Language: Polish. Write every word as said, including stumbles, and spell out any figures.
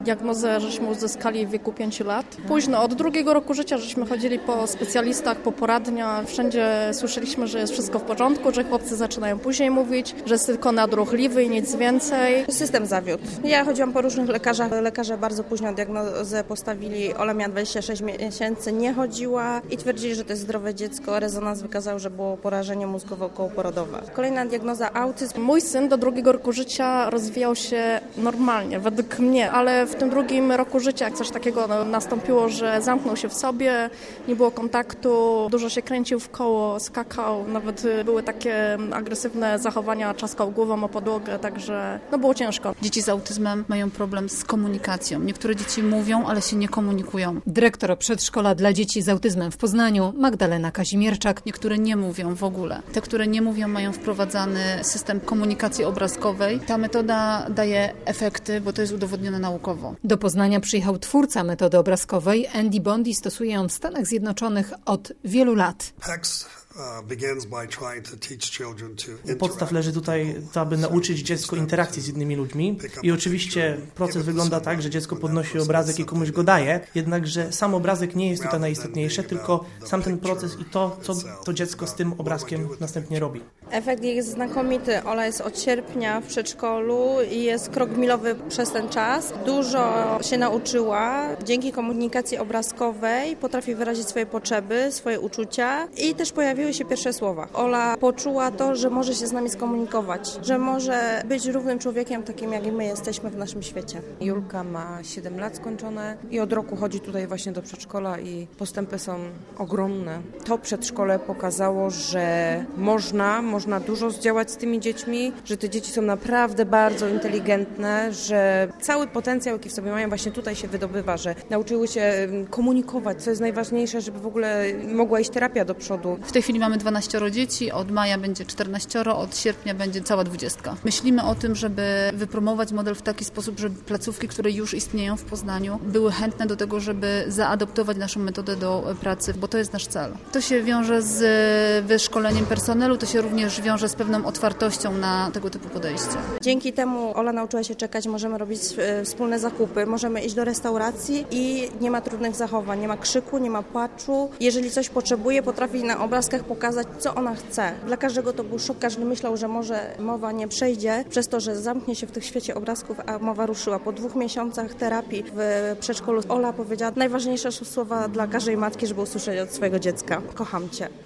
Diagnozę żeśmy uzyskali w wieku pięciu lat. Późno, od drugiego roku życia żeśmy chodzili po specjalistach, po poradniach. Wszędzie słyszeliśmy, że jest wszystko w porządku, że chłopcy zaczynają później mówić, że jest tylko nadruchliwy i nic więcej. System zawiódł. Ja chodziłam po różnych lekarzach. Lekarze bardzo późno diagnozę postawili. Ola miała dwadzieścia sześć miesięcy, nie chodziła i twierdzili, że to jest zdrowe dziecko. Rezonans wykazał, że było porażenie mózgowo-kołoporodowe. Kolejna diagnoza autyzm. Mój syn do drugiego roku życia rozwijał się normalnie, według mnie, ale w tym drugim roku życia, jak coś takiego no, nastąpiło, że zamknął się w sobie, nie było kontaktu, dużo się kręcił w koło, skakał, nawet były takie agresywne zachowania, czaskał głową o podłogę, także no było ciężko. Dzieci z autyzmem mają problem z komunikacją. Niektóre dzieci mówią, ale się nie komunikują. Dyrektor przedszkola dla dzieci z autyzmem w Poznaniu, Magdalena Kazimierczak. Niektóre nie mówią w ogóle. Te, które nie mówią, mają wprowadzany system komunikacji obrazkowej. Ta metoda daje efekty, bo to jest udowodnione naukowo. Do Poznania przyjechał twórca metody obrazkowej. Andy Bondi stosuje ją w Stanach Zjednoczonych od wielu lat. U podstaw leży tutaj to, aby nauczyć dziecko interakcji z innymi ludźmi i oczywiście proces wygląda tak, że dziecko podnosi obrazek i komuś go daje, jednakże sam obrazek nie jest tutaj najistotniejszy, tylko sam ten proces i to, co to dziecko z tym obrazkiem następnie robi. Efekt jest znakomity. Ola jest od sierpnia w przedszkolu i jest krok milowy przez ten czas. Dużo się nauczyła. Dzięki komunikacji obrazkowej potrafi wyrazić swoje potrzeby, swoje uczucia i też pojawiły się pierwsze słowa. Ola poczuła to, że może się z nami skomunikować, że może być równym człowiekiem, takim jak i my jesteśmy w naszym świecie. Julka ma siedem lat skończone i od roku chodzi tutaj właśnie do przedszkola i postępy są ogromne. To przedszkole pokazało, że można, można dużo zdziałać z tymi dziećmi, że te dzieci są naprawdę bardzo inteligentne, że cały potencjał, jaki w sobie mają, właśnie tutaj się wydobywa, że nauczyły się komunikować, co jest najważniejsze, żeby w ogóle mogła iść terapia do przodu. W tej chwili mamy dwanaścioro dzieci, od maja będzie czternaścioro, od sierpnia będzie cała dwudziestka. Myślimy o tym, żeby wypromować model w taki sposób, żeby placówki, które już istnieją w Poznaniu, były chętne do tego, żeby zaadoptować naszą metodę do pracy, bo to jest nasz cel. To się wiąże z wyszkoleniem personelu, to się również wiąże z pewną otwartością na tego typu podejście. Dzięki temu Ola nauczyła się czekać, możemy robić wspólne zakupy, możemy iść do restauracji i nie ma trudnych zachowań, nie ma krzyku, nie ma płaczu. Jeżeli coś potrzebuje, potrafi na obrazkach pokazać, co ona chce. Dla każdego to był szok, każdy myślał, że może mowa nie przejdzie, przez to, że zamknie się w tych świecie obrazków, a mowa ruszyła. Po dwóch miesiącach terapii w przedszkolu Ola powiedziała najważniejsze słowa dla każdej matki, żeby usłyszeć od swojego dziecka: kocham cię.